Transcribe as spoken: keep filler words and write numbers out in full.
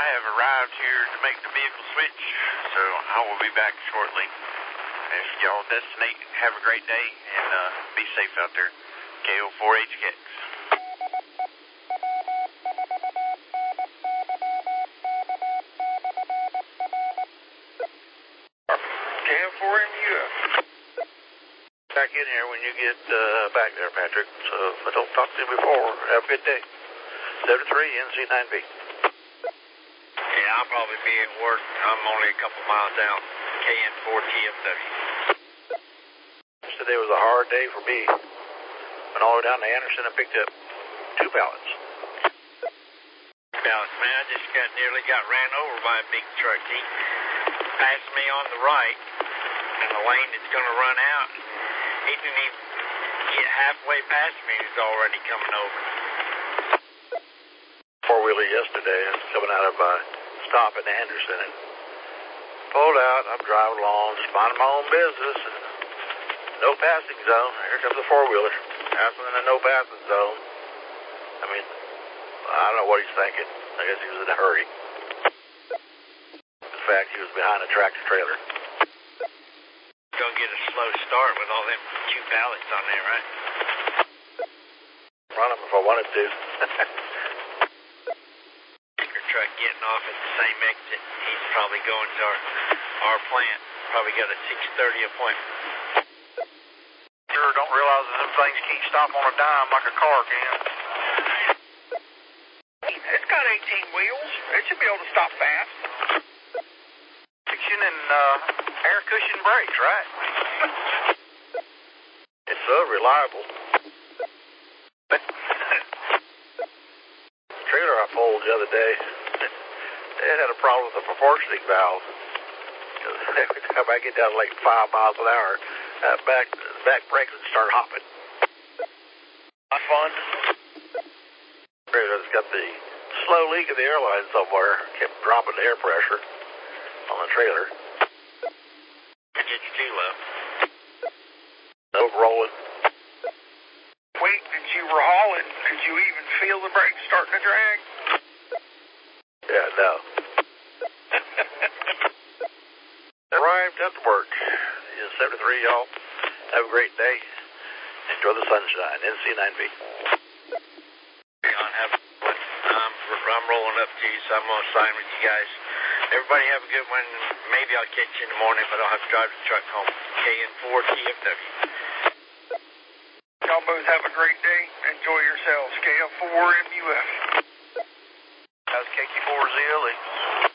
have arrived here to make the vehicle switch, so I will be back shortly. If y'all destinate, have a great day, and uh, be safe out there. K O four H K X. K O four M U F. Back in here when you get uh, back there, Patrick. So if I don't talk to you before, have a good day. seven three N C nine B. Yeah, I'll probably be at work. I'm only a couple miles out. K N four T F W. Today was a hard day for me. Went all the way down to Anderson and picked up two pallets. Pallets, man. I just got nearly got ran over by a big truck. He passed me on the right in the lane that's going to run out. He didn't even get halfway past me. He's already coming over. Four-wheeler yesterday. I was coming out of a stop in Anderson and pulled out. I'm driving along, just minding my own business. And no passing zone. Here comes a four-wheeler. Passing in a no passing zone. I mean, I don't know what he's thinking. I guess he was in a hurry. In fact, he was behind a tractor trailer. Gonna get a slow start with all them two pallets on there, right? Run him if I wanted to. Tanker truck getting off at the same exit. He's probably going to our, our plant. Probably got a six thirty appointment. Sure don't realize that them things can't stop on a dime like a car can. It's got eighteen wheels. It should be able to stop fast. Friction and uh, air cushion brakes, right? It's so reliable. The trailer I pulled the other day, it had a problem with the proportioning valve. Every time I get down to like five miles an hour, that back back brakes would start hopping. Not fun. Trailer's got the slow leak in the airline somewhere. Kept dropping the air pressure on the trailer. It gets too low. No rolling. Wait, as you were hauling, did you even feel the brakes starting to drag? Yeah, no. Arrived at work. It's seven to three, y'all. Have a great day. Enjoy the sunshine. N C nine B. John, have a good one. Um, I'm rolling up to you, so I'm going to sign with you guys. Everybody have a good one. Maybe I'll catch you in the morning, but I'll have to drive the truck home. K N four T F W. Y'all both have a great day. Enjoy yourselves. K O four M U F. How's K Q four Z L E?